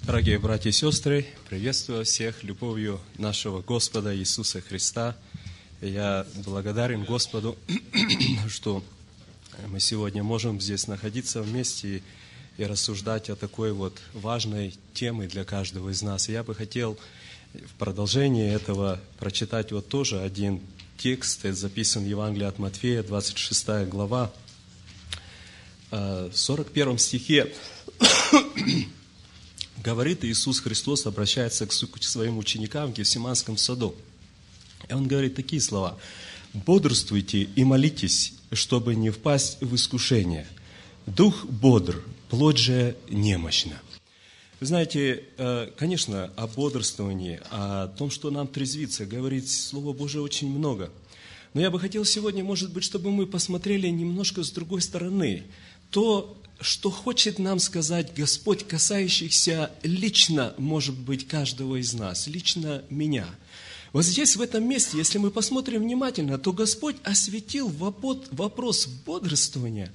Дорогие братья и сестры, приветствую всех любовью нашего Господа Иисуса Христа. Я благодарен Господу, что мы сегодня можем здесь находиться вместе и рассуждать о такой вот важной теме для каждого из нас. Я бы хотел в продолжении этого прочитать вот тоже один текст, это записан в Евангелии от Матфея, 26 глава, в 41 стихе. Говорит Иисус Христос, обращается к своим ученикам в Гефсиманском саду. И Он говорит такие слова: «Бодрствуйте и молитесь, чтобы не впасть в искушение. Дух бодр, плоть же немощна». Вы знаете, конечно, о бодрствовании, о том, что нам трезвиться, говорит Слово Божие очень много. Но я бы хотел сегодня, может быть, чтобы мы посмотрели немножко с другой стороны. То, что хочет нам сказать Господь, касающихся лично, может быть, каждого из нас, лично меня. Вот здесь, в этом месте, если мы посмотрим внимательно, то Господь осветил вопрос бодрствования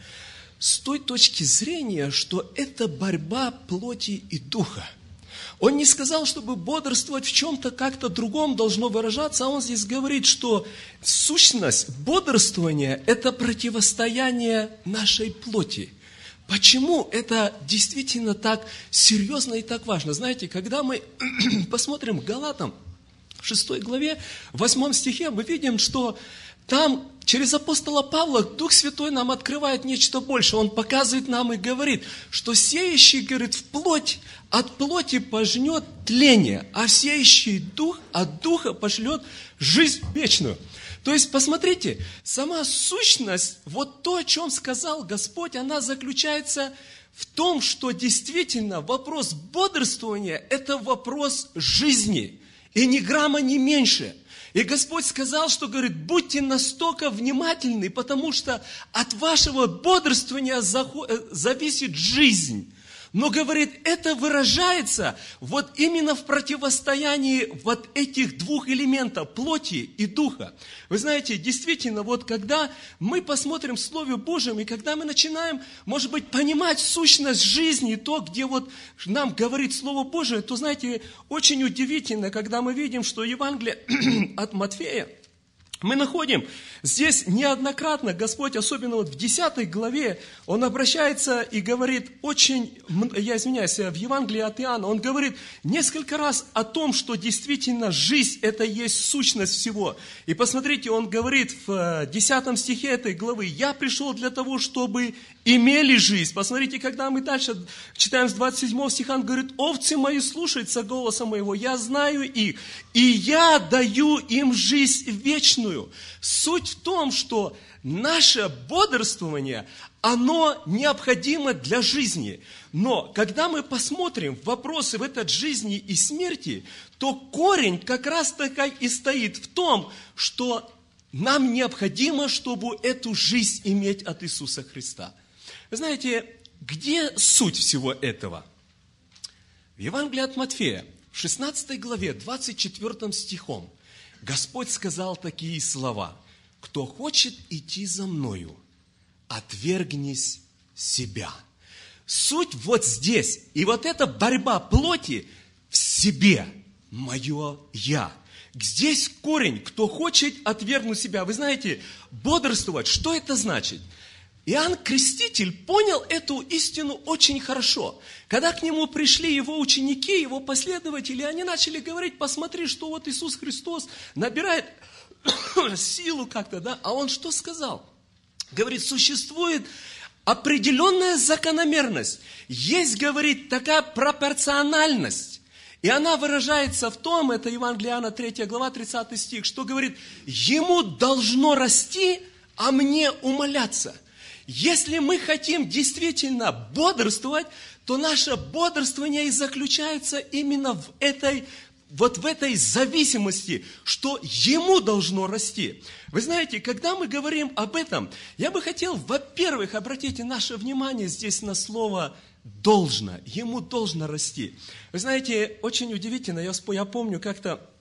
с той точки зрения, что это борьба плоти и духа. Он не сказал, чтобы бодрствовать в чем-то как-то другом должно выражаться, а Он здесь говорит, что сущность бодрствования – это противостояние нашей плоти. Почему это действительно так серьезно и так важно? Знаете, когда мы посмотрим Галатам, в 6 главе, в 8 стихе, мы видим, что там через апостола Павла Дух Святой нам открывает нечто большее. Он показывает нам и говорит, что сеющий, говорит, в плоть, от плоти пожнет тление, а сеющий дух от духа пошлет жизнь вечную. То есть, посмотрите, сама сущность, вот то, о чем сказал Господь, она заключается в том, что действительно вопрос бодрствования – это вопрос жизни, и ни грамма не меньше. И Господь сказал, что, говорит, будьте настолько внимательны, потому что от вашего бодрствования зависит жизнь. Но, говорит, это выражается вот именно в противостоянии вот этих двух элементов, плоти и духа. Вы знаете, действительно, вот когда мы посмотрим в Слове Божьем, и когда мы начинаем, может быть, понимать сущность жизни, то, где вот нам говорит Слово Божие, то, знаете, очень удивительно, когда мы видим, что Евангелие от Матфея, мы находим здесь неоднократно Господь, особенно вот в 10 главе, Он обращается и говорит в Евангелии от Иоанна, Он говорит несколько раз о том, что действительно жизнь – это есть сущность всего. И посмотрите, Он говорит в 10 стихе этой главы: «Я пришел для того, чтобы имели жизнь». Посмотрите, когда мы дальше читаем с 27 стиха, Он говорит: «Овцы мои слушаются голоса моего, я знаю их, и я даю им жизнь вечную». Суть в том, что наше бодрствование, оно необходимо для жизни. Но когда мы посмотрим вопросы в этой жизни и смерти, то корень как раз таки и стоит в том, что нам необходимо, чтобы эту жизнь иметь от Иисуса Христа. Вы знаете, где суть всего этого? В Евангелии от Матфея, в 16 главе, 24 стихом, Господь сказал такие слова: «Кто хочет идти за Мною, отвергнись себя». Суть вот здесь. И вот эта борьба плоти в себе, мое «я». Здесь корень, кто хочет отвергнуть себя. Вы знаете, бодрствовать, что это значит? Иоанн Креститель понял эту истину очень хорошо. Когда к нему пришли его ученики, его последователи, они начали говорить: посмотри, что вот Иисус Христос набирает силу как-то, да? А он что сказал? Говорит, существует определенная закономерность. Есть, говорит, такая пропорциональность. И она выражается в том, это Евангелие Иоанна, 3 глава, 30 стих, что говорит: ему должно расти, а мне умаляться. Если мы хотим действительно бодрствовать, то наше бодрствование и заключается именно в этой зависимости, что ему должно расти. Вы знаете, когда мы говорим об этом, я бы хотел, во-первых, обратите наше внимание здесь на слово «должно». Ему должно расти. Вы знаете, очень удивительно, я помню, как-то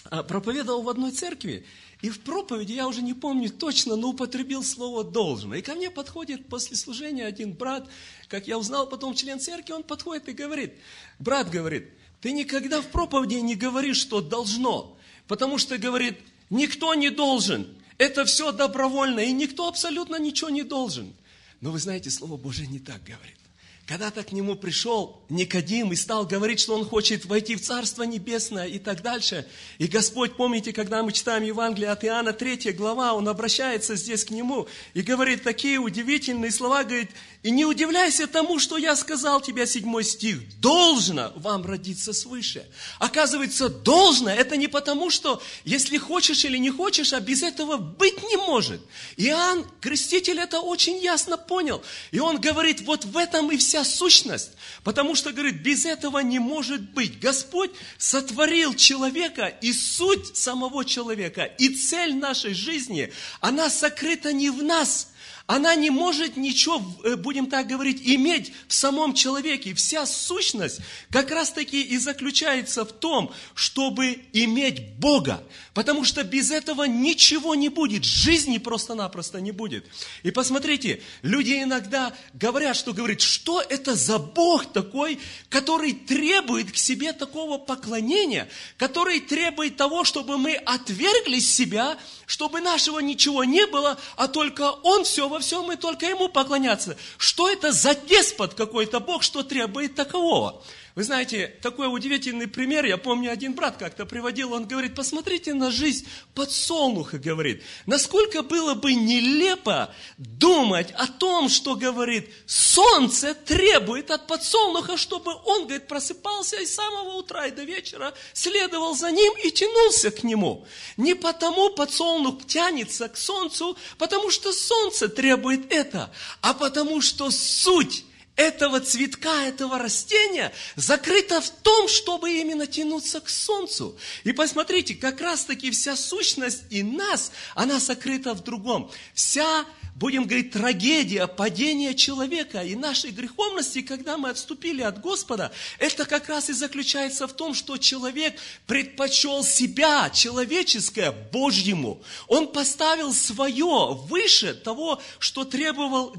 проповедовал в одной церкви, и в проповеди, я уже не помню точно, но употребил слово «должно». И ко мне подходит после служения один брат, как я узнал потом, член церкви, он подходит и говорит, брат говорит, ты никогда в проповеди не говоришь, что должно, потому что, говорит, никто не должен, это все добровольно, и никто абсолютно ничего не должен. Но вы знаете, Слово Божие не так говорит. Когда-то к нему пришел Никодим и стал говорить, что он хочет войти в Царство Небесное и так дальше. И Господь, помните, когда мы читаем Евангелие от Иоанна, 3 глава, Он обращается здесь к нему и говорит такие удивительные слова, говорит, и не удивляйся тому, что я сказал тебе, 7 стих, должно вам родиться свыше. Оказывается, должно, это не потому, что если хочешь или не хочешь, а без этого быть не может. Иоанн, Креститель, это очень ясно понял. И он говорит, вот в этом и вся сущность. Потому что, говорит, без этого не может быть. Господь сотворил человека, и суть самого человека, и цель нашей жизни, она сокрыта не в нас. Она не может ничего, будем так говорить, иметь в самом человеке. Вся сущность как раз-таки и заключается в том, чтобы иметь Бога. Потому что без этого ничего не будет. Жизни просто-напросто не будет. И посмотрите, люди иногда говорят, что это за Бог такой, который требует к себе такого поклонения, который требует того, чтобы мы отвергли себя, чтобы нашего ничего не было, а только Он все во всем, и только Ему поклоняться. Что это за деспот какой-то Бог, что требует такового? Вы знаете, такой удивительный пример, я помню, один брат как-то приводил, он говорит, посмотрите на жизнь подсолнуха, говорит. Насколько было бы нелепо думать о том, что, говорит, солнце требует от подсолнуха, чтобы он, говорит, просыпался и с самого утра и до вечера следовал за ним и тянулся к нему. Не потому подсолнух тянется к солнцу, потому что солнце требует это, а потому что суть этого цветка, этого растения закрыто в том, чтобы именно тянуться к солнцу. И посмотрите, как раз-таки вся сущность и нас, она сокрыта в другом. Вся, будем говорить, трагедия падения человека и нашей греховности, когда мы отступили от Господа, это как раз и заключается в том, что человек предпочел себя, человеческое, Божьему. Он поставил свое выше того, что требовал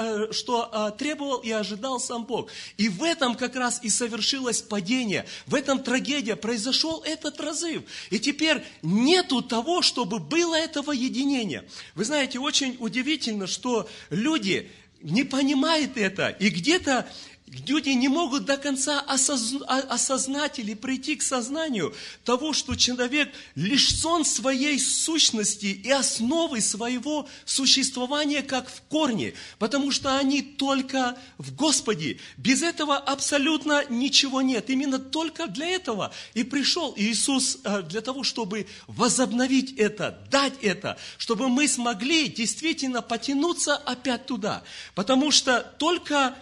и ожидал сам Бог. И в этом как раз и совершилось падение. В этом трагедия, произошел этот разрыв. И теперь нету того, чтобы было этого единения. Вы знаете, очень удивительно, что люди не понимают это. И где-то люди не могут до конца осознать или прийти к сознанию того, что человек лишен своей сущности и основы своего существования как в корне, потому что они только в Господе. Без этого абсолютно ничего нет. Именно только для этого и пришел Иисус для того, чтобы возобновить это, дать это, чтобы мы смогли действительно потянуться опять туда. Потому что только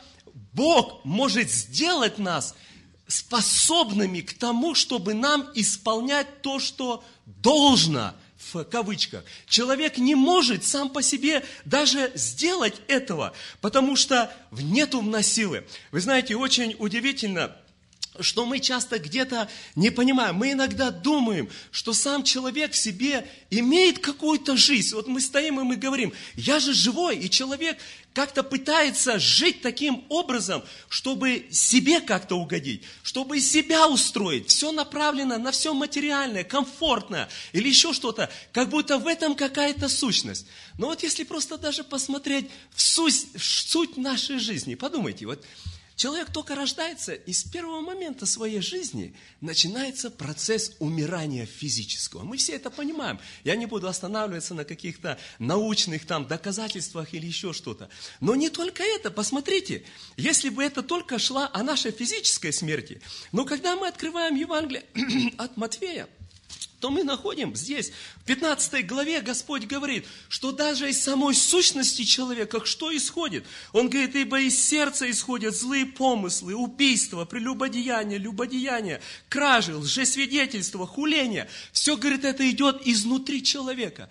Бог может сделать нас способными к тому, чтобы нам исполнять то, что должно, в кавычках. Человек не может сам по себе даже сделать этого, потому что нету в нас силы. Вы знаете, очень удивительно, что мы часто где-то не понимаем. Мы иногда думаем, что сам человек в себе имеет какую-то жизнь. Вот мы стоим и мы говорим, я же живой, и человек как-то пытается жить таким образом, чтобы себе как-то угодить, чтобы себя устроить. Все направлено на все материальное, комфортное или еще что-то, как будто в этом какая-то сущность. Но вот если просто даже посмотреть в суть нашей жизни, подумайте, вот человек только рождается, и с первого момента своей жизни начинается процесс умирания физического. Мы все это понимаем. Я не буду останавливаться на каких-то научных там доказательствах или еще что-то. Но не только это. Посмотрите, если бы это только шла о нашей физической смерти, но когда мы открываем Евангелие от Матфея, то мы находим здесь, в 15 главе Господь говорит, что даже из самой сущности человека, что исходит? Он говорит, ибо из сердца исходят злые помыслы, убийства, прелюбодеяния, любодеяния, кражи, лжесвидетельства, хуления. Все, говорит, это идет изнутри человека.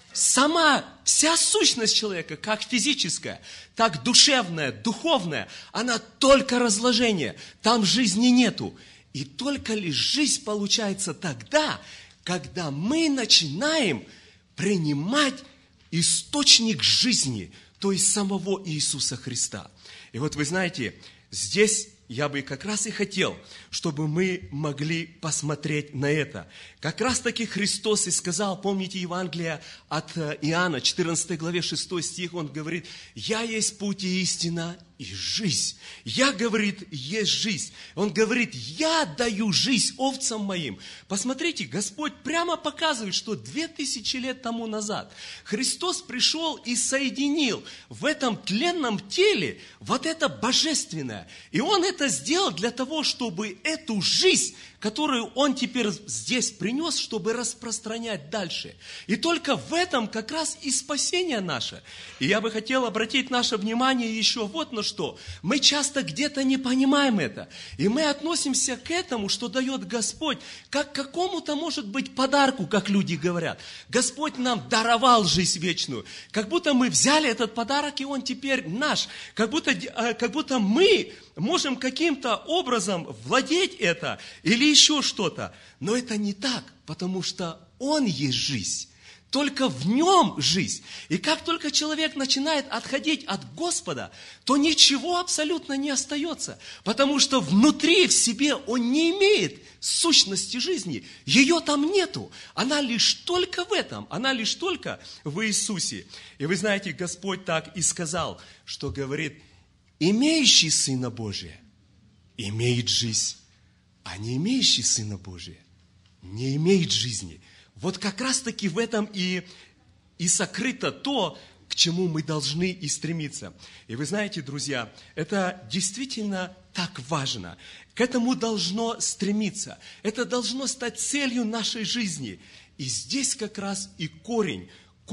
Вся сущность человека, как физическая, так душевная, духовная, она только разложение, там жизни нету. И только лишь жизнь получается тогда, когда мы начинаем принимать источник жизни, то есть самого Иисуса Христа. И вот вы знаете, здесь я бы как раз и хотел, чтобы мы могли посмотреть на это. Как раз таки Христос и сказал, помните Евангелие от Иоанна, 14 главе 6 стих, Он говорит: «Я есть путь и истина и жизнь». Я, говорит, есть жизнь. Он говорит: «Я даю жизнь овцам моим». Посмотрите, Господь прямо показывает, что 2000 лет тому назад Христос пришел и соединил в этом тленном теле вот это божественное. И Он это сделал для того, чтобы эту жизнь, которую Он теперь здесь принес, чтобы распространять дальше. И только в этом как раз и спасение наше. И я бы хотел обратить наше внимание еще вот на что. Мы часто где-то не понимаем это. И мы относимся к этому, что дает Господь, как к какому-то, может быть, подарку, как люди говорят. Господь нам даровал жизнь вечную. Как будто мы взяли этот подарок, и он теперь наш. Как будто мы можем каким-то образом владеть это или еще что-то. Но это не так, потому что Он есть жизнь. Только в Нем жизнь. И как только человек начинает отходить от Господа, то ничего абсолютно не остается. Потому что внутри в себе он не имеет сущности жизни. Ее там нету. Она лишь только в этом. Она лишь только в Иисусе. И вы знаете, Господь так и сказал, что говорит: имеющий Сына Божия имеет жизнь, а не имеющий Сына Божия не имеет жизни. Вот как раз-таки в этом и сокрыто то, к чему мы должны и стремиться. И вы знаете, друзья, это действительно так важно. К этому должно стремиться. Это должно стать целью нашей жизни. И здесь как раз и корень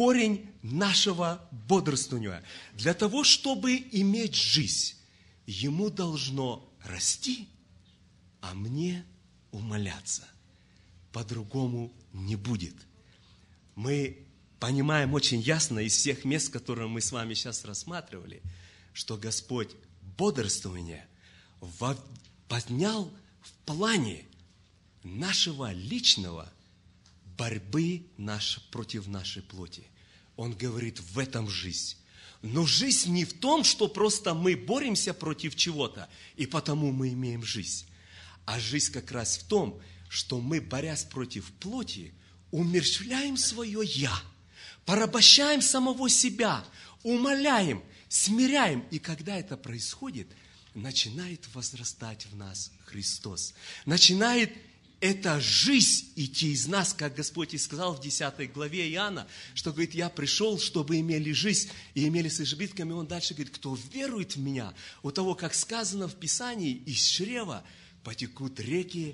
нашего бодрствования. Для того, чтобы иметь жизнь, ему должно расти, а мне умаляться. По-другому не будет. Мы понимаем очень ясно из всех мест, которые мы с вами сейчас рассматривали, что Господь бодрствование поднял в плане нашего личного борьбы против нашей плоти. Он говорит, в этом жизнь. Но жизнь не в том, что просто мы боремся против чего-то, и потому мы имеем жизнь. А жизнь как раз в том, что мы, борясь против плоти, умерщвляем свое «я», порабощаем самого себя, умаляем, смиряем. И когда это происходит, начинает возрастать в нас Христос. Начинает эта жизнь идти из нас, как Господь и сказал в 10 главе Иоанна, что, говорит, я пришел, чтобы имели жизнь и имели с избытками. Он дальше говорит, кто верует в меня, у того, как сказано в Писании, из чрева потекут реки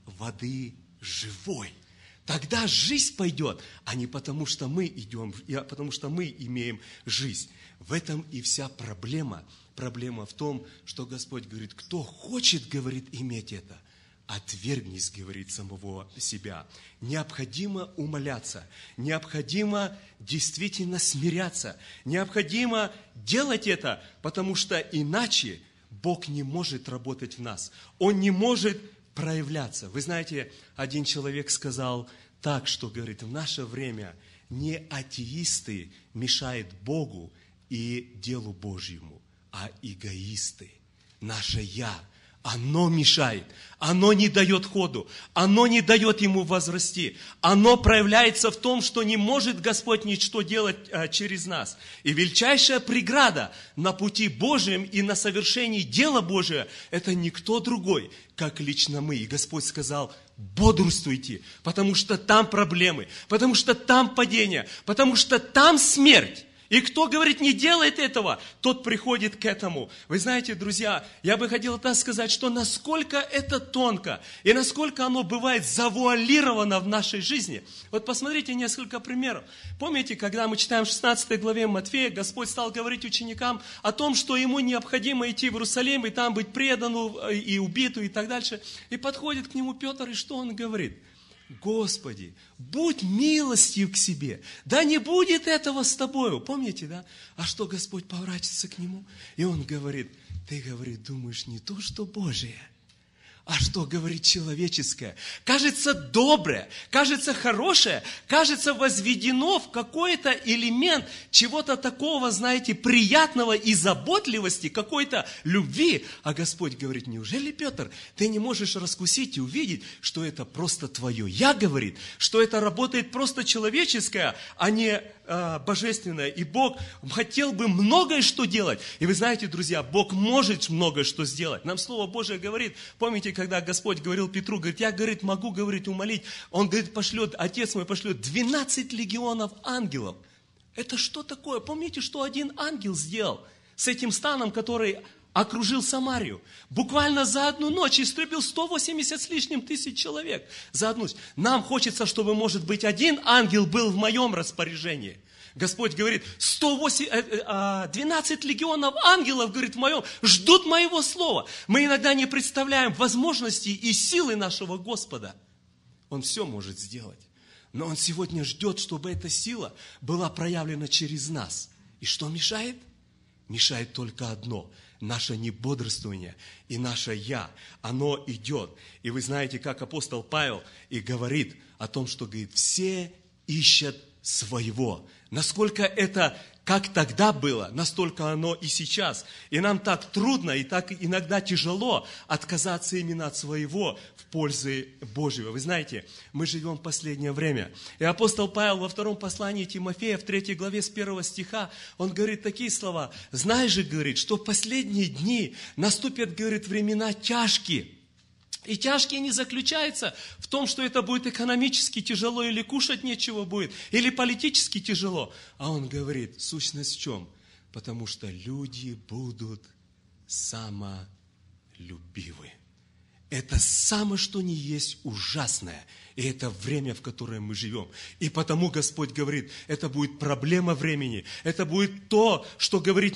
воды живой. Тогда жизнь пойдет, а не потому, что мы идем, а потому что мы имеем жизнь. В этом и вся проблема. Проблема в том, что Господь говорит, кто хочет, говорит, иметь это, отвергнись, говорит, самого себя. Необходимо умоляться, необходимо действительно смиряться, необходимо делать это, потому что иначе Бог не может работать в нас. Он не может проявляться. Вы знаете, один человек сказал так, что, говорит, в наше время не атеисты мешают Богу и делу Божьему, а эгоисты. Наше «я». Оно мешает, оно не дает ходу, оно не дает ему возрасти. Оно проявляется в том, что не может Господь ничто делать через нас. И величайшая преграда на пути Божьем и на совершении дела Божия – это никто другой, как лично мы. И Господь сказал, бодрствуйте, потому что там проблемы, потому что там падение, потому что там смерть. И кто, говорит, не делает этого, тот приходит к этому. Вы знаете, друзья, я бы хотел так сказать, что насколько это тонко, и насколько оно бывает завуалировано в нашей жизни. Вот посмотрите несколько примеров. Помните, когда мы читаем в 16 главе Матфея, Господь стал говорить ученикам о том, что ему необходимо идти в Иерусалим, и там быть предану, и убиту, и так дальше. И подходит к нему Петр, и что он говорит? Господи, будь милостив к себе, да не будет этого с тобою. Помните, да? А что Господь поворачивается к нему? И он говорит, ты, говорит, думаешь не то, что Божие, А что говорит человеческое? Кажется доброе, кажется хорошее, кажется возведено в какой-то элемент чего-то такого, знаете, приятного и заботливости, какой-то любви. А Господь говорит: неужели, Петр, ты не можешь раскусить и увидеть, что это просто твое «я», говорит, что это работает просто человеческое, а не божественное. И Бог хотел бы многое что делать. И вы знаете, друзья, Бог может многое что сделать. Нам Слово Божие говорит, помните, когда Господь говорил Петру, говорит: я, говорит, могу, говорит, умолить. Он, говорит, пошлет, Отец мой пошлет 12 легионов ангелов. Это что такое? Помните, что один ангел сделал с этим станом, который окружил Самарию? Буквально за одну ночь истребил 180 с лишним тысяч человек. За одну ночь. Нам хочется, чтобы, может быть, один ангел был в моем распоряжении. Господь говорит: 12 легионов ангелов, говорит, в моем, ждут моего слова. Мы иногда не представляем возможностей и силы нашего Господа. Он все может сделать. Но Он сегодня ждет, чтобы эта сила была проявлена через нас. И что мешает? Мешает только одно: наше небодрствование и наше «я». Оно идет. И вы знаете, как апостол Павел и говорит о том, что, говорит, все ищут своего. Насколько это, как тогда было, настолько оно и сейчас. И нам так трудно и так иногда тяжело отказаться именно от своего в пользу Божьего. Вы знаете, мы живем в последнее время. И апостол Павел во втором послании Тимофея, в 3 главе с 1 стиха, он говорит такие слова: «Знай же, говорит, что в последние дни наступят, говорит, времена тяжкие». И тяжкие не заключаются в том, что это будет экономически тяжело, или кушать нечего будет, или политически тяжело. А он говорит, сущность в чем? Потому что люди будут самолюбивы. Это самое, что не есть ужасное. И это время, в которое мы живем. И потому Господь говорит, это будет проблема времени. Это будет то, что говорит,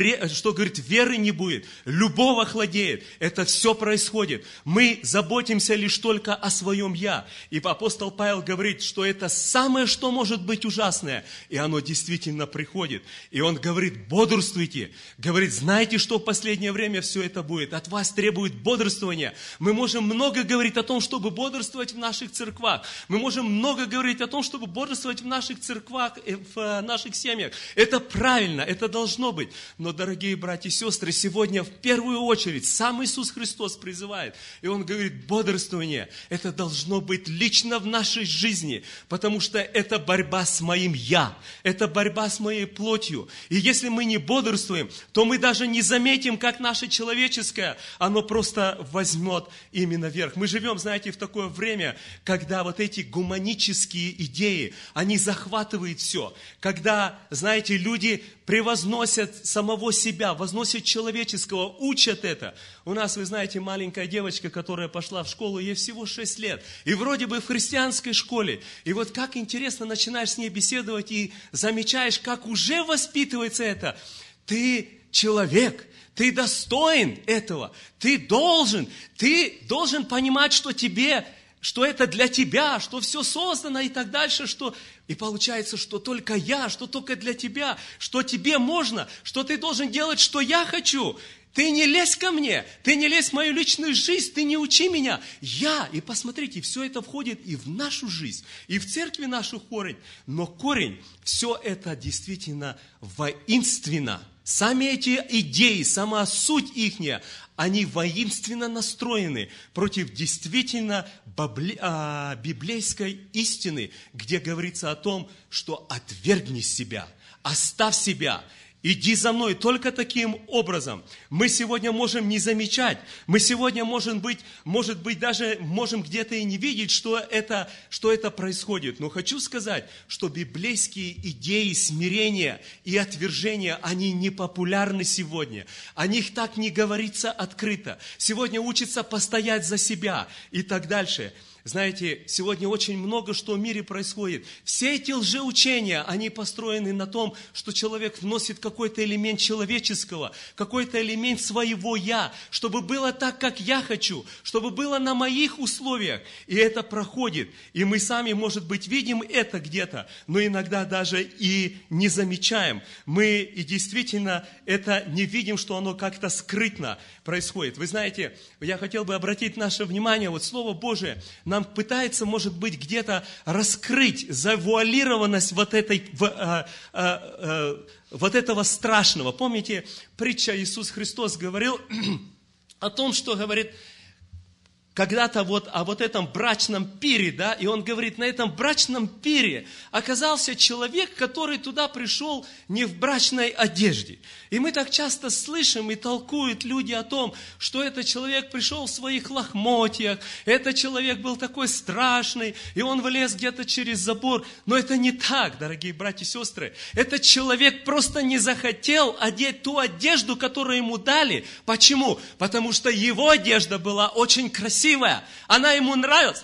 веры не будет. Любовь охладеет. Это все происходит. Мы заботимся лишь только о своем «я». И апостол Павел говорит, что это самое, что может быть ужасное. И оно действительно приходит. И он говорит, бодрствуйте. Говорит, знаете, что в последнее время все это будет. От вас требует бодрствования. Мы можем много говорить о том, чтобы бодрствовать в наших церквах. Мы можем много говорить о том, чтобы бодрствовать в наших церквах, в наших семьях. Это правильно, это должно быть. Но, дорогие братья и сестры, сегодня в первую очередь сам Иисус Христос призывает. И Он говорит, бодрствование, это должно быть лично в нашей жизни. Потому что это борьба с моим «я». Это борьба с моей плотью. И если мы не бодрствуем, то мы даже не заметим, как наше человеческое, оно просто возьмет именно верх. Мы живем, знаете, в такое время, когда вот эти гуманические идеи, они захватывают все. Когда, знаете, люди превозносят самого себя, возносят человеческого, учат это. У нас, вы знаете, маленькая девочка, которая пошла в школу, ей всего 6 лет. И вроде бы в христианской школе. И вот как интересно начинаешь с ней беседовать и замечаешь, как уже воспитывается это. Ты человек. Ты достоин этого. Ты должен понимать, что это для тебя, что все создано и так дальше, и получается, что только я, что только для тебя, что тебе можно, что ты должен делать, что я хочу. Ты не лезь ко мне, ты не лезь в мою личную жизнь, ты не учи меня. И посмотрите, все это входит и в нашу жизнь, и в церкви нашу корень. Но корень, все это действительно воинственно. Сами эти идеи, сама суть ихняя, они воинственно настроены против действительно библейской истины, где говорится о том, что отвергни себя, оставь себя, иди за мной. Только таким образом мы сегодня можем не замечать, мы сегодня, может быть, даже можем где-то и не видеть, что это происходит. Но хочу сказать, что библейские идеи смирения и отвержения, они не популярны сегодня. О них так не говорится открыто. Сегодня учится постоять за себя и так дальше. Знаете, сегодня очень много что в мире происходит. Все эти лжеучения, они построены на том, что человек вносит какой-то элемент человеческого, какой-то элемент своего «я», чтобы было так, как я хочу, чтобы было на моих условиях. И это проходит. И мы сами, может быть, видим это где-то, но иногда даже и не замечаем. Мы и действительно это не видим, что оно как-то скрытно происходит. Вы знаете, я хотел бы обратить наше внимание, вот Слово Божие нам пытается, может быть, где-то раскрыть завуалированность вот этого страшного. Помните, притча Иисус Христос говорил о том, что говорит, когда-то вот о вот этом брачном пире, да, и он говорит, на этом брачном пире оказался человек, который туда пришел не в брачной одежде. И мы так часто слышим и толкуют люди о том, что этот человек пришел в своих лохмотьях, этот человек был такой страшный, и он влез где-то через забор. Но это не так, дорогие братья и сестры. Этот человек просто не захотел одеть ту одежду, которую ему дали. Почему? Потому что его одежда была очень красивая. Она ему нравилась.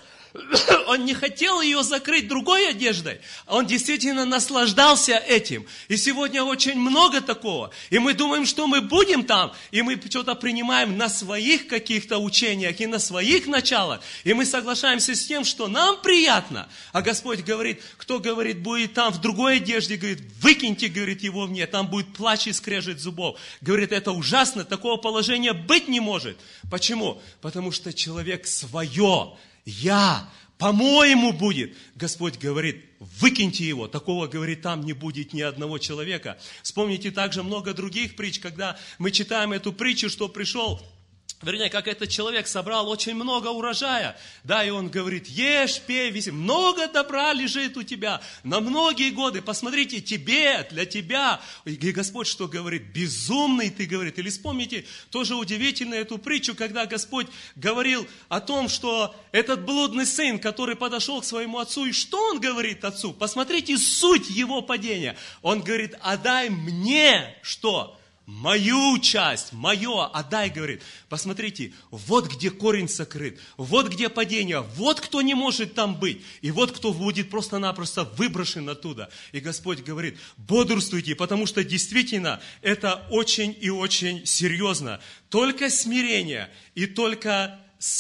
Он не хотел ее закрыть другой одеждой. Он действительно наслаждался этим. И сегодня очень много такого. И мы думаем, что мы будем там. И мы что-то принимаем на своих каких-то учениях и на своих началах. И мы соглашаемся с тем, что нам приятно. А Господь говорит, кто говорит, будет там в другой одежде, говорит, выкиньте, говорит, его мне. Там будет плач и скрежет зубов. Говорит, это ужасно. Такого положения быть не может. Почему? Потому что человек свое. Я, по-моему, будет. Господь говорит, выкиньте его. Такого, говорит, там не будет ни одного человека. Вспомните также много других притч, когда мы читаем эту притчу, что пришел, вернее, как этот человек собрал очень много урожая. Да, и он говорит, ешь, пей, веси. Много добра лежит у тебя на многие годы. Посмотрите, тебе, для тебя. И Господь что говорит? Безумный ты, говорит. Или вспомните тоже удивительно эту притчу, когда Господь говорил о том, что этот блудный сын, который подошел к своему отцу, и что он говорит отцу? Посмотрите суть его падения. Он говорит, отдай мне что? Мою часть, мое, отдай, говорит. Посмотрите, вот где корень сокрыт, вот где падение, вот кто не может там быть, и вот кто будет просто-напросто выброшен оттуда. И Господь говорит, бодрствуйте, потому что действительно это очень и очень серьезно. Только смирение и только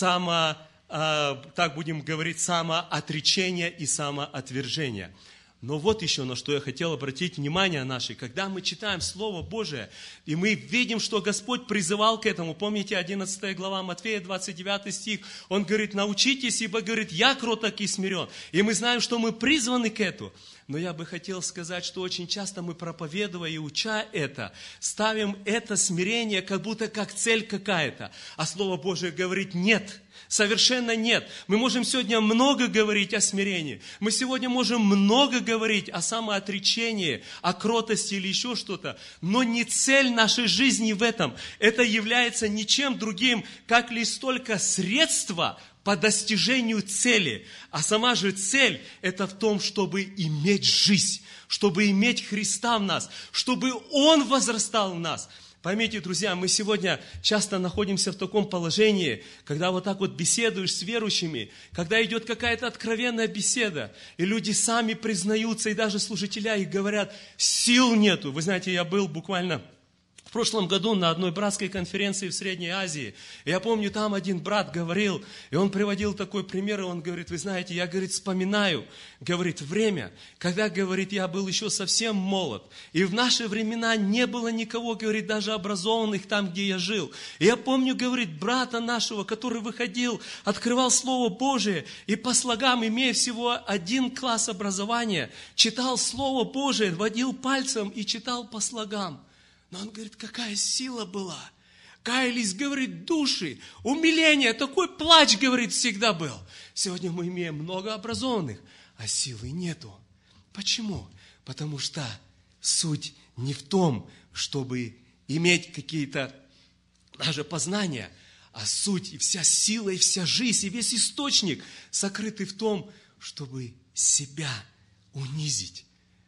так будем говорить, самоотречение и самоотвержение. Но вот еще на что я хотел обратить внимание наше. Когда мы читаем Слово Божие, и мы видим, что Господь призывал к этому. Помните, 11 глава Матфея, 29 стих. Он говорит, научитесь, ибо, говорит, я кроток и смирен. И мы знаем, что мы призваны к этому. Но я бы хотел сказать, что очень часто мы, проповедуя и уча это, ставим это смирение как будто как цель какая-то. А Слово Божие говорит, нет. Совершенно нет. Мы можем сегодня много говорить о смирении. Мы сегодня можем много говорить о самоотречении, о кротости или еще что-то. Но не цель нашей жизни в этом. Это является ничем другим, как лишь только средство по достижению цели. А сама же цель – это в том, чтобы иметь жизнь, чтобы иметь Христа в нас, чтобы Он возрастал в нас. Поймите, друзья, мы сегодня часто находимся в таком положении, когда вот так вот беседуешь с верующими, когда идет какая-то откровенная беседа, и люди сами признаются, и даже служителя их говорят, сил нету. Вы знаете, я был буквально в прошлом году на одной братской конференции в Средней Азии. И я помню, там один брат говорил, и он приводил такой пример, и он говорит, вы знаете, я, говорит, вспоминаю, говорит, время, когда, говорит, я был еще совсем молод, и в наши времена не было никого, говорит, даже образованных там, где я жил. И я помню, говорит, брата нашего, который выходил, открывал Слово Божие, и по слогам, имея всего 1 класс образования, читал Слово Божие, водил пальцем и читал по слогам. Но он говорит, какая сила была. Каялись, говорит, души, умиление, такой плач, говорит, всегда был. Сегодня мы имеем много образованных, а силы нету. Почему? Потому что суть не в том, чтобы иметь какие-то даже познания, а суть и вся сила, и вся жизнь, и весь источник сокрыты в том, чтобы себя унизить.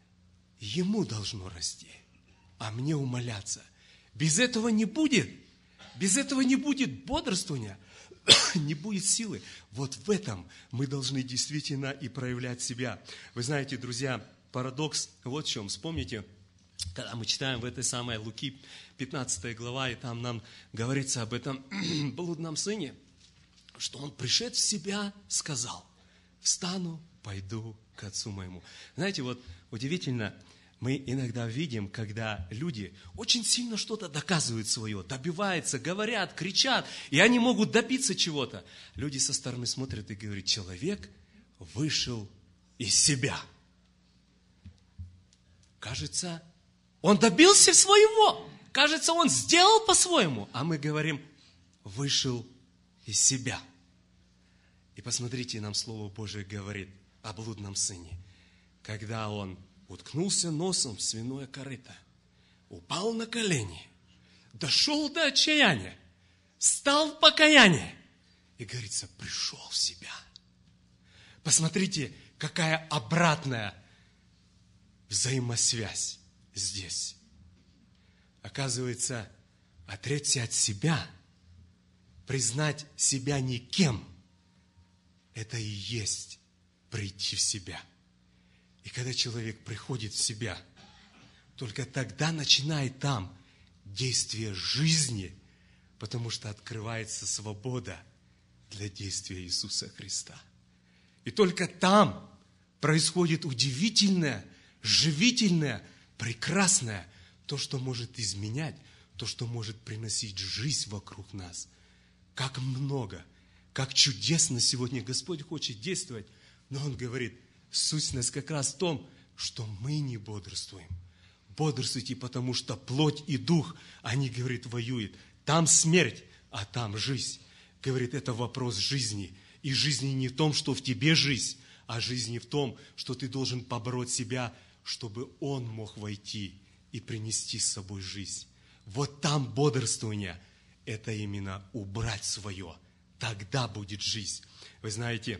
Ему должно расти. А мне умоляться. Без этого не будет. Без этого не будет бодрствования. не будет силы. Вот в этом мы должны действительно и проявлять себя. Вы знаете, друзья, парадокс вот в чем. Вспомните, когда мы читаем в этой самой Луки 15 глава, и там нам говорится об этом блудном сыне, что он, пришед в себя, сказал: встану, пойду к отцу моему. Знаете, вот удивительно, мы иногда видим, когда люди очень сильно что-то доказывают свое, добиваются, говорят, кричат, и они могут добиться чего-то. Люди со стороны смотрят и говорят: человек вышел из себя. Кажется, он добился своего. Кажется, он сделал по-своему. А мы говорим: вышел из себя. И посмотрите, нам Слово Божие говорит о блудном сыне. Когда он уткнулся носом в свиное корыто, упал на колени, дошел до отчаяния, стал в покаяние и, говорится, пришел в себя. Посмотрите, какая обратная взаимосвязь здесь. Оказывается, отречься от себя, признать себя никем, это и есть прийти в себя. И когда человек приходит в себя, только тогда начинает там действие жизни, потому что открывается свобода для действия Иисуса Христа. И только там происходит удивительное, живительное, прекрасное, то, что может изменять, то, что может приносить жизнь вокруг нас. Как много, как чудесно сегодня Господь хочет действовать, но Он говорит, сущность как раз в том, что мы не бодрствуем. Бодрствуйте, потому что плоть и дух, они, говорит, воюют. Там смерть, а там жизнь. Говорит, это вопрос жизни. И жизни не в том, что в тебе жизнь, а жизни в том, что ты должен побороть себя, чтобы Он мог войти и принести с собой жизнь. Вот там бодрствование, это именно убрать свое. Тогда будет жизнь. Вы знаете,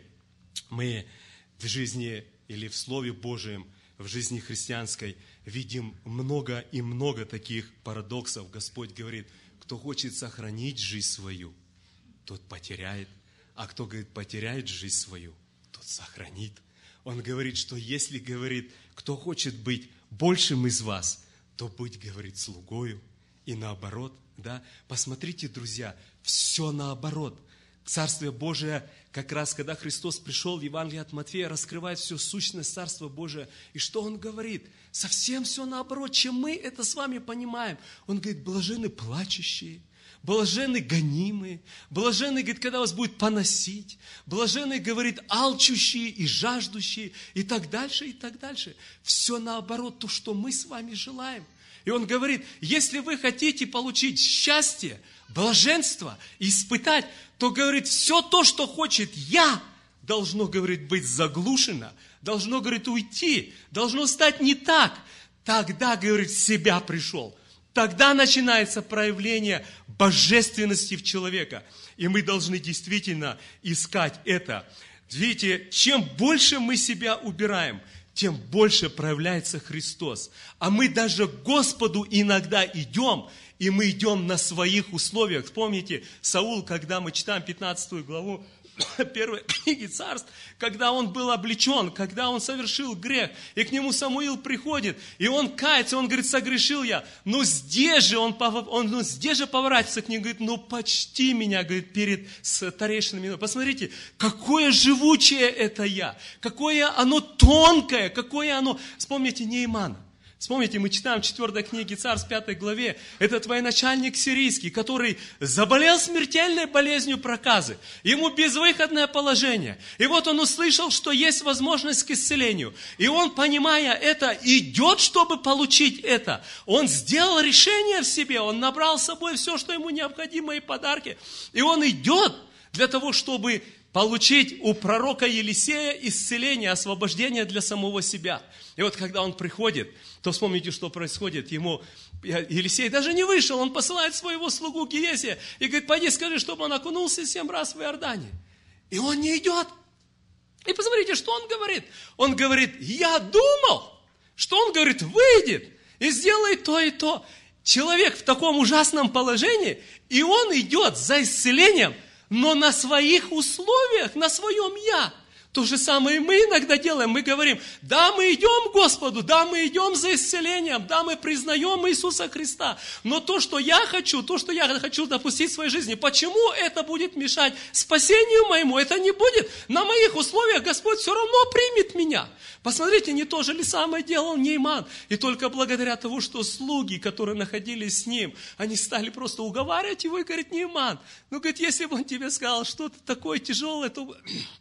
мы в жизни или в Слове Божьем, в жизни христианской видим много и много таких парадоксов. Господь говорит, кто хочет сохранить жизнь свою, тот потеряет. А кто, говорит, потеряет жизнь свою, тот сохранит. Он говорит, что если, говорит, кто хочет быть большим из вас, то будь, говорит, слугою. И наоборот, да. Посмотрите, друзья, все наоборот. Царствие Божие, как раз когда Христос пришел в Евангелие от Матфея, раскрывает всю сущность Царства Божия. И что Он говорит? Совсем все наоборот, чем мы это с вами понимаем. Он говорит, блаженны плачущие, блаженны гонимые, блаженны, говорит, когда вас будет поносить, блаженны, говорит, алчущие и жаждущие, и так дальше, и так дальше. Все наоборот, то, что мы с вами желаем. И Он говорит, если вы хотите получить счастье, блаженство, испытать, то, говорит, все то, что хочет я, должно, говорит, быть заглушено, должно, говорит, уйти, должно стать не так. Тогда, говорит, в себя пришел. Тогда начинается проявление божественности в человека. И мы должны действительно искать это. Видите, чем больше мы себя убираем, тем больше проявляется Христос. А мы даже к Господу иногда идем, и мы идем на своих условиях. Вспомните, Саул, когда мы читаем 15 главу первой книги Царств, когда он был облечен, когда он совершил грех, и к нему Самуил приходит, и он кается, он говорит, согрешил я. Но здесь же он здесь же поворачивается к нему, говорит, ну почти меня, говорит, перед старейшинами. Посмотрите, какое живучее это я, какое оно тонкое, какое оно... Вспомните Неймана. Вспомните, мы читаем в 4 книге Царств, 5 главе, этот военачальник сирийский, который заболел смертельной болезнью проказы. Ему безвыходное положение. И вот он услышал, что есть возможность к исцелению. И он, понимая это, идет, чтобы получить это. Он сделал решение в себе, он набрал с собой все, что ему необходимо, и подарки. И он идет для того, чтобы получить у пророка Елисея исцеление, освобождение для самого себя. И вот когда он приходит, то вспомните, что происходит. Ему Елисей даже не вышел, он посылает своего слугу Гиезия и говорит, пойди скажи, чтобы он окунулся 7 раз в Иордане. И он не идет. И посмотрите, что он говорит. Он говорит, я думал, что он, говорит, выйдет и сделает то и то. Человек в таком ужасном положении, и он идет за исцелением, но на своих условиях, на своем я. То же самое мы иногда делаем. Мы говорим, да, мы идем к Господу, да, мы идем за исцелением, да, мы признаем Иисуса Христа. Но то, что я хочу допустить в своей жизни, почему это будет мешать спасению моему? Это не будет. На моих условиях Господь все равно примет меня. Посмотрите, не то же ли самое делал Нейман. И только благодаря тому, что слуги, которые находились с ним, они стали просто уговаривать его и говорить, Нейман, ну, говорит, если бы он тебе сказал что-то такое тяжелое, то...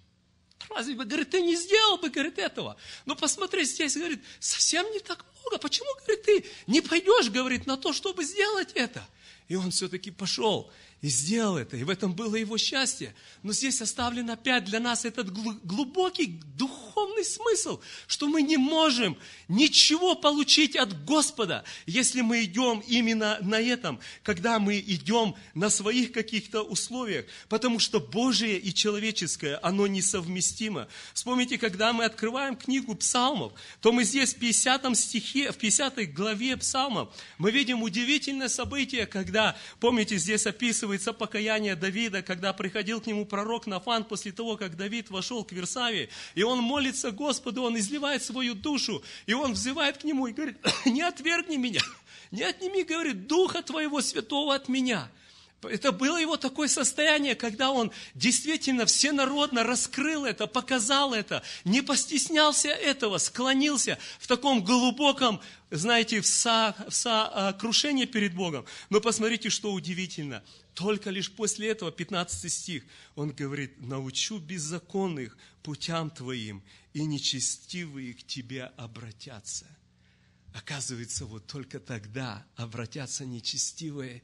Разве бы, говорит, ты не сделал бы, говорит, этого? Но посмотри, здесь, говорит, совсем не так много. Почему, говорит, ты не пойдешь, говорит, на то, чтобы сделать это? И он все-таки пошел и сделал это. И в этом было его счастье. Но здесь оставлен опять для нас этот глубокий духовный смысл, что мы не можем ничего получить от Господа, если мы идем именно на этом, когда мы идем на своих каких-то условиях. Потому что Божие и человеческое, оно несовместимо. Вспомните, когда мы открываем книгу Псалмов, то мы здесь в 50 стихе, в 50 главе Псалмов, мы видим удивительное событие, когда, помните, здесь описывается покаяние Давида, когда приходил к нему пророк Нафан после того, как Давид вошел к Версавии, и он молится Господу, он изливает свою душу, и он взывает к нему и говорит, не отвергни меня, не отними, говорит, Духа Твоего Святого от меня. Это было его такое состояние, когда он действительно всенародно раскрыл это, показал это, не постеснялся этого, склонился в таком глубоком, знаете, в сокрушении перед Богом. Но посмотрите, что удивительно. Только лишь после этого, 15 стих, он говорит, научу беззаконных путям Твоим, и нечестивые к Тебе обратятся. Оказывается, вот только тогда обратятся нечестивые,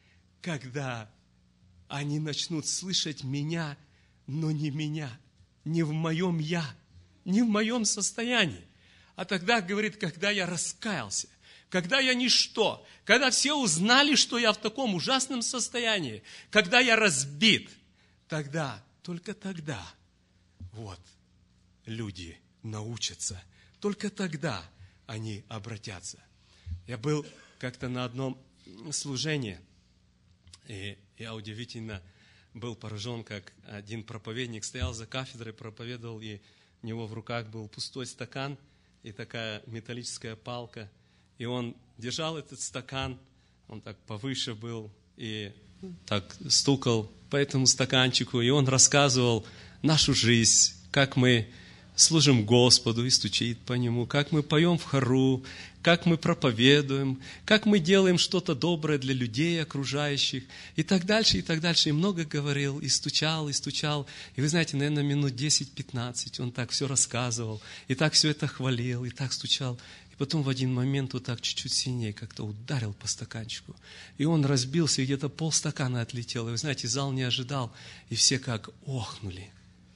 когда они начнут слышать меня, но не меня, не в моем я, не в моем состоянии. А тогда, говорит, когда я раскаялся, когда я ничто, когда все узнали, что я в таком ужасном состоянии, когда я разбит, тогда, только тогда, вот, люди научатся, только тогда они обратятся. Я был как-то на одном служении, и я удивительно был поражен, как один проповедник стоял за кафедрой, проповедовал, и у него в руках был пустой стакан и такая металлическая палка. И он держал этот стакан, он так повыше был, и так стукал по этому стаканчику, и он рассказывал нашу жизнь, как мы служим Господу и стучит по Нему, как мы поем в хору, как мы проповедуем, как мы делаем что-то доброе для людей окружающих, и так дальше, и так дальше. И много говорил, и стучал, и стучал. И вы знаете, наверное, минут 10-15 он так все рассказывал, и так все это хвалил, и так стучал. И потом в один момент вот так чуть-чуть сильнее как-то ударил по стаканчику. И он разбился, и где-то полстакана отлетел. И вы знаете, зал не ожидал, и все как охнули.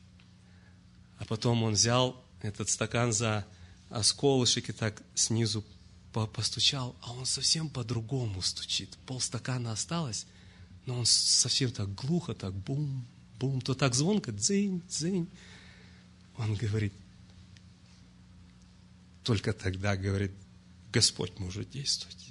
А потом он взял этот стакан за осколышек и так снизу постучал, а он совсем по-другому стучит. Полстакана осталось, но он совсем так глухо, так бум, бум, то так звонко, дзынь, дзынь. Он говорит, только тогда, говорит, Господь может действовать.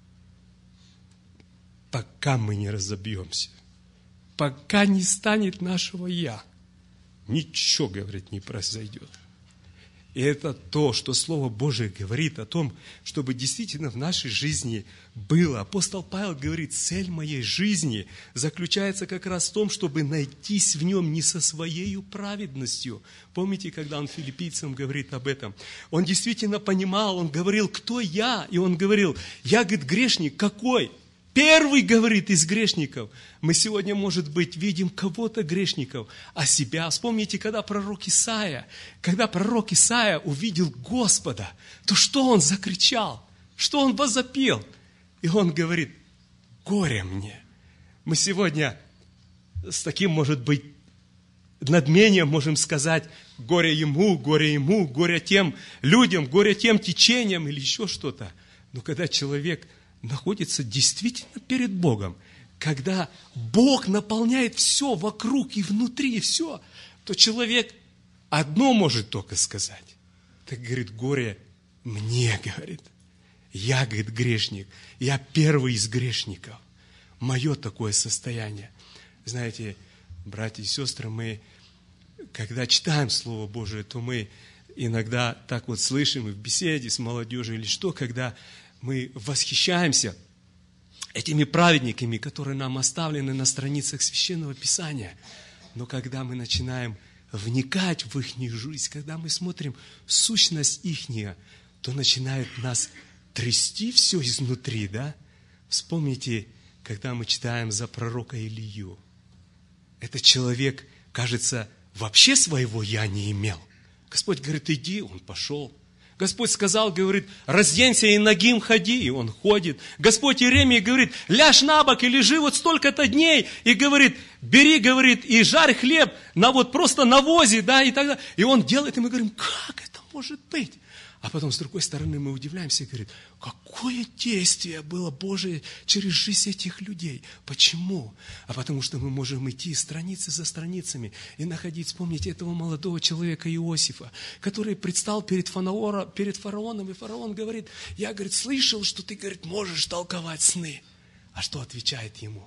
Пока мы не разобьемся, пока не станет нашего «я», ничего, говорит, не произойдет. И это то, что Слово Божие говорит о том, чтобы действительно в нашей жизни было. Апостол Павел говорит, цель моей жизни заключается как раз в том, чтобы найтись в нем не со своей праведностью. Помните, когда он филиппийцам говорит об этом? Он действительно понимал, он говорил, кто я? И он говорил, я, говорит, грешник, какой? Первый, говорит, из грешников. Мы сегодня, может быть, видим кого-то грешников, а себя. Вспомните, когда пророк Исаия увидел Господа, то что он закричал? Что он возопил? И он говорит, горе мне. Мы сегодня с таким, может быть, надмением можем сказать, горе ему, горе тем людям, горе тем течениям или еще что-то. Но когда человек находится действительно перед Богом, когда Бог наполняет все вокруг и внутри, и все, то человек одно может только сказать. Так, говорит, горе мне, говорит. Я, говорит, грешник. Я первый из грешников. Мое такое состояние. Знаете, братья и сестры, мы, когда читаем Слово Божие, то мы иногда так вот слышим и в беседе с молодежью или что, когда мы восхищаемся этими праведниками, которые нам оставлены на страницах Священного Писания. Но когда мы начинаем вникать в их жизнь, когда мы смотрим сущность ихняя, то начинает нас трясти все изнутри, да? Вспомните, когда мы читаем за пророка Илию. Этот человек, кажется, вообще своего «я» не имел. Господь говорит, иди, он пошел. Господь сказал, говорит, разденься и нагим ходи, и он ходит. Господь Иеремии говорит, ляжь на бок и лежи вот столько-то дней, и говорит, бери, говорит, и жарь хлеб на вот просто навозе, да, и так далее. И он делает, и мы говорим, как это может быть? А потом, с другой стороны, мы удивляемся и говорим, какое действие было Божие через жизнь этих людей. Почему? А потому что мы можем идти страницы за страницами и находить, вспомните этого молодого человека Иосифа, который предстал перед фараоном, и фараон говорит, я, говорит, слышал, что ты, говорит, можешь толковать сны. А что отвечает ему?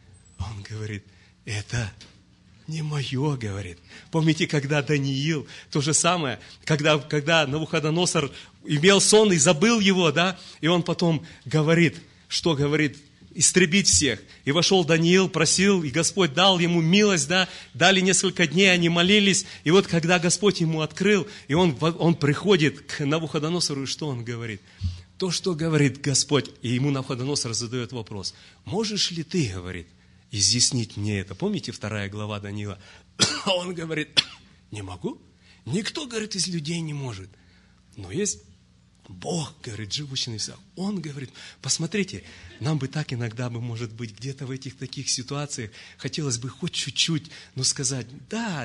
Он говорит, это не мое, говорит. Помните, когда Даниил, то же самое, когда Навуходоносор имел сон и забыл его, да, и он потом говорит, что говорит, истребить всех. И вошел Даниил, просил, и Господь дал ему милость, да, дали несколько дней, они молились, и вот когда Господь ему открыл, и он приходит к Навуходоносору, и что он говорит? То, что говорит Господь, и ему Навуходоносор задает вопрос, можешь ли ты, говорит, изъяснить мне это. Помните 2 глава Даниила? Он говорит, не могу. Никто, говорит, из людей не может. Но есть Бог, говорит, живущий на небесах. Он говорит, посмотрите, нам бы так иногда, может быть, где-то в этих таких ситуациях хотелось бы хоть чуть-чуть, но сказать, да,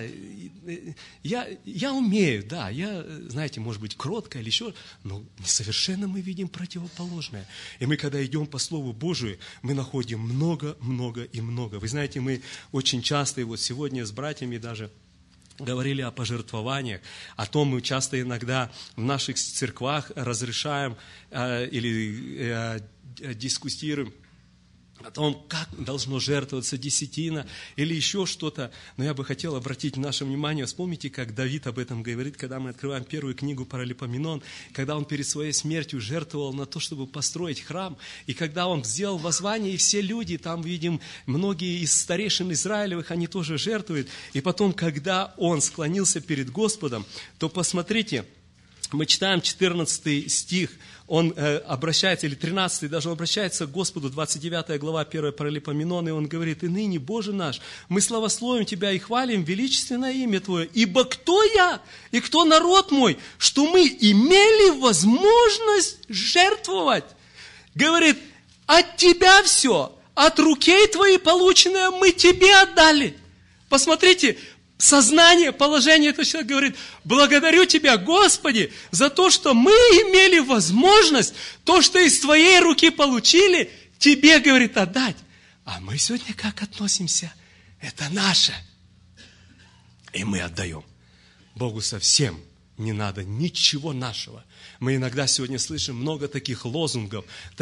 я умею, да, я, знаете, может быть, кротко или еще, но совершенно мы видим противоположное. И мы, когда идем по Слову Божию, мы находим много. Вы знаете, мы очень часто, и вот сегодня с братьями даже говорили о пожертвованиях, о том мы часто иногда в наших церквах разрешаем или дискутируем о том, как должно жертвоваться десятина или еще что-то. Но я бы хотел обратить наше внимание, вспомните, как Давид об этом говорит, когда мы открываем первую книгу Паралипоменон, когда он перед своей смертью жертвовал на то, чтобы построить храм, и когда он сделал воззвание, и все люди, там видим, многие из старейшин Израилевых, они тоже жертвуют, и потом, когда он склонился перед Господом, то посмотрите, мы читаем 14 стих, он обращается, или 13 даже обращается к Господу, 29 глава 1 Паралипоменон, и он говорит, и ныне, Боже наш, мы славословим Тебя и хвалим величественное имя Твое, ибо кто я и кто народ мой, что мы имели возможность жертвовать? Говорит, от Тебя все, от рукей Твоей полученное мы Тебе отдали. Посмотрите, сознание, положение этого человека говорит, благодарю Тебя, Господи, за то, что мы имели возможность, то, что из Твоей руки получили, Тебе, говорит, отдать. А мы сегодня как относимся? Это наше. И мы отдаем. Богу совсем не надо ничего нашего. Мы иногда сегодня слышим много таких лозунгов,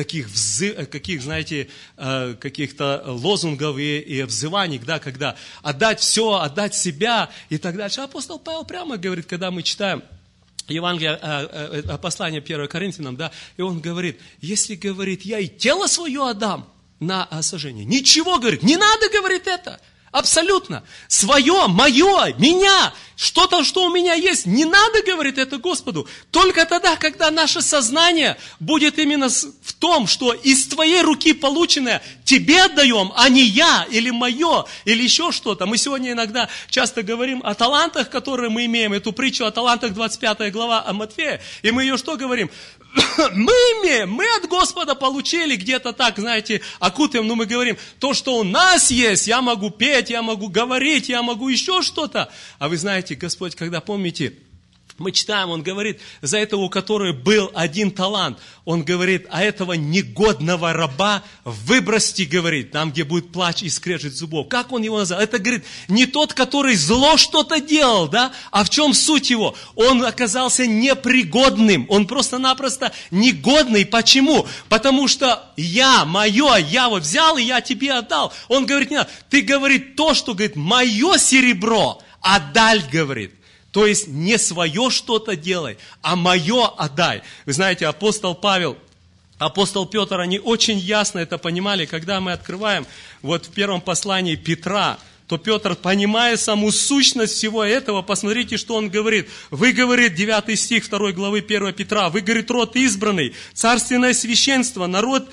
каких-то лозунгов и взываний, да, когда отдать все, отдать себя и так дальше. Апостол Павел прямо говорит, когда мы читаем Евангелие, послание 1 Коринфянам, да, и он говорит, если, говорит, я и тело свое отдам на сожжение, ничего, говорит, не надо, говорит, это. Абсолютно. Свое, мое, меня, что-то, что у меня есть. Не надо, говорит, это Господу. Только тогда, когда наше сознание будет именно в том, что из твоей руки полученное тебе отдаем, а не я, или мое, или еще что-то. Мы сегодня иногда часто говорим о талантах, которые мы имеем. Эту притчу о талантах, 25 глава о Матфея. И мы ее что говорим? Мы имеем, мы от Господа получили где-то так, знаете, окутаем, но мы говорим, то, что у нас есть, я могу петь, я могу говорить, я могу еще что-то. А вы знаете, Господь, когда, помните, Мы читаем, он говорит, за этого, у которого был один талант, он говорит, а этого негодного раба выбросьте, говорит, там, где будет плач и скрежет зубов. Как он его назвал? Это, говорит, не тот, который зло что-то делал, да? А в чем суть его? Он оказался непригодным, он просто-напросто негодный. Почему? Потому что я вот взял и я тебе отдал. Он говорит, нет, ты, говорит, то, что, говорит, мое серебро, отдай, говорит. То есть не свое что-то делай, а мое отдай. Вы знаете, апостол Павел, апостол Петр, они очень ясно это понимали. Когда мы открываем вот в первом послании Петра, то Петр, понимая саму сущность всего этого, посмотрите, что он говорит. Вы, говорит, 9 стих 2 главы 1 Петра, вы, говорит, род избранный, царственное священство, народ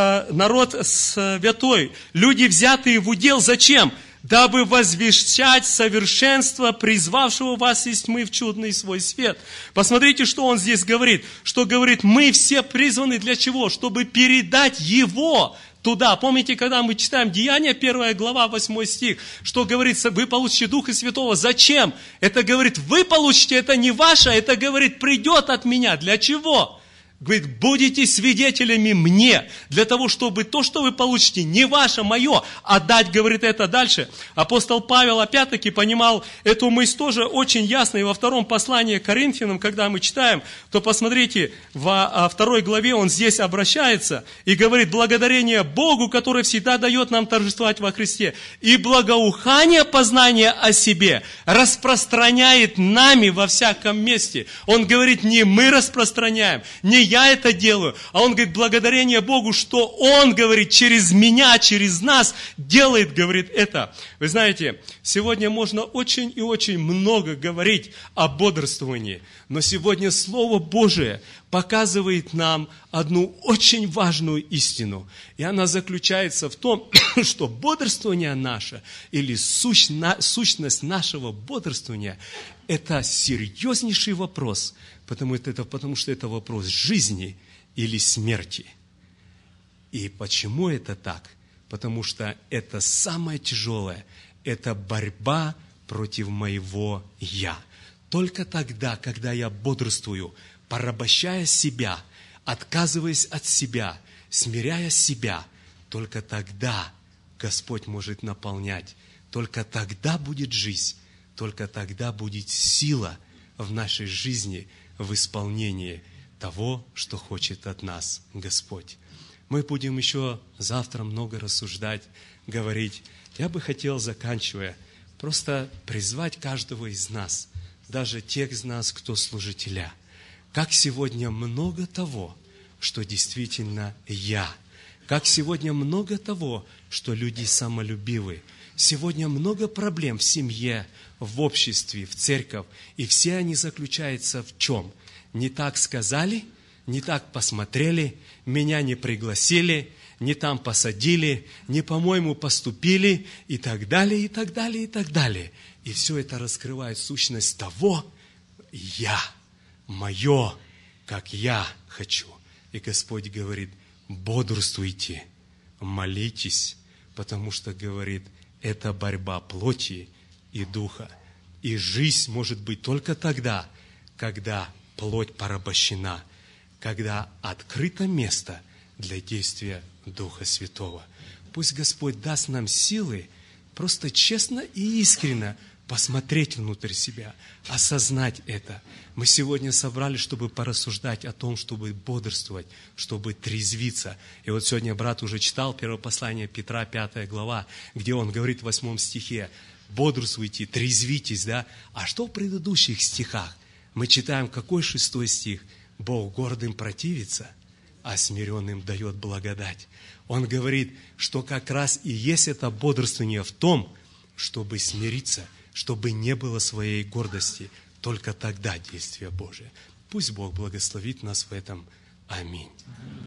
святой, люди, взятые в удел. Зачем? Дабы возвещать совершенство призвавшего вас из тьмы в чудный свой свет. Посмотрите, что он здесь говорит. Что говорит, мы все призваны для чего? Чтобы передать его туда. Помните, когда мы читаем Деяния, 1 глава, 8 стих, что говорится, вы получите Духа Святого. Зачем? Это говорит, вы получите, это не ваше, это говорит, придет от меня. Для чего? Говорит, будете свидетелями мне, для того, чтобы то, что вы получите, не ваше, мое, отдать, говорит, это дальше. Апостол Павел, опять-таки, понимал эту мысль тоже очень ясно. И во втором послании к Коринфянам, когда мы читаем, то посмотрите, во 2 главе он здесь обращается и говорит, благодарение Богу, который всегда дает нам торжествовать во Христе, и благоухание познания о себе распространяет нами во всяком месте. Он говорит, не мы распространяем, не я это делаю, а он говорит, благодарение Богу, что он, говорит, через меня, через нас делает, говорит, это. Вы знаете, сегодня можно очень и очень много говорить о бодрствовании, но сегодня Слово Божие показывает нам одну очень важную истину. И она заключается в том, что бодрствование наше или сущность нашего бодрствования – это серьезнейший вопрос, потому что это вопрос жизни или смерти. И почему это так? Потому что это самое тяжелое, это борьба против моего «я». Только тогда, когда я бодрствую, порабощая себя, отказываясь от себя, смиряя себя, только тогда Господь может наполнять, только тогда будет жизнь, только тогда будет сила в нашей жизни, в исполнении того, что хочет от нас Господь. Мы будем еще завтра много рассуждать, говорить. Я бы хотел, заканчивая, просто призвать каждого из нас, даже тех из нас, кто служителя, как сегодня много того, что действительно я, как сегодня много того, что люди самолюбивы, сегодня много проблем в семье, в обществе, в церкви, и все они заключаются в чем? Не так сказали, не так посмотрели, меня не пригласили, не там посадили, не по-моему поступили, и так далее, и так далее, и так далее. И все это раскрывает сущность того «я», мое, как я хочу. И Господь говорит, бодрствуйте, молитесь, потому что, говорит, это борьба плоти и духа. И жизнь может быть только тогда, когда плоть порабощена, когда открыто место для действия Духа Святого. Пусть Господь даст нам силы просто честно и искренне посмотреть внутрь себя, осознать это. Мы сегодня собрались, чтобы порассуждать о том, чтобы бодрствовать, чтобы трезвиться. И вот сегодня брат уже читал первое послание Петра, 5 глава, где он говорит в 8 стихе, бодрствуйте, трезвитесь, да? А что в предыдущих стихах? Мы читаем, какой 6 стих? Бог гордым противится, а смиренным дает благодать. Он говорит, что как раз и есть это бодрствование в том, чтобы смириться, чтобы не было своей гордости. Только тогда действие Божие. Пусть Бог благословит нас в этом. Аминь.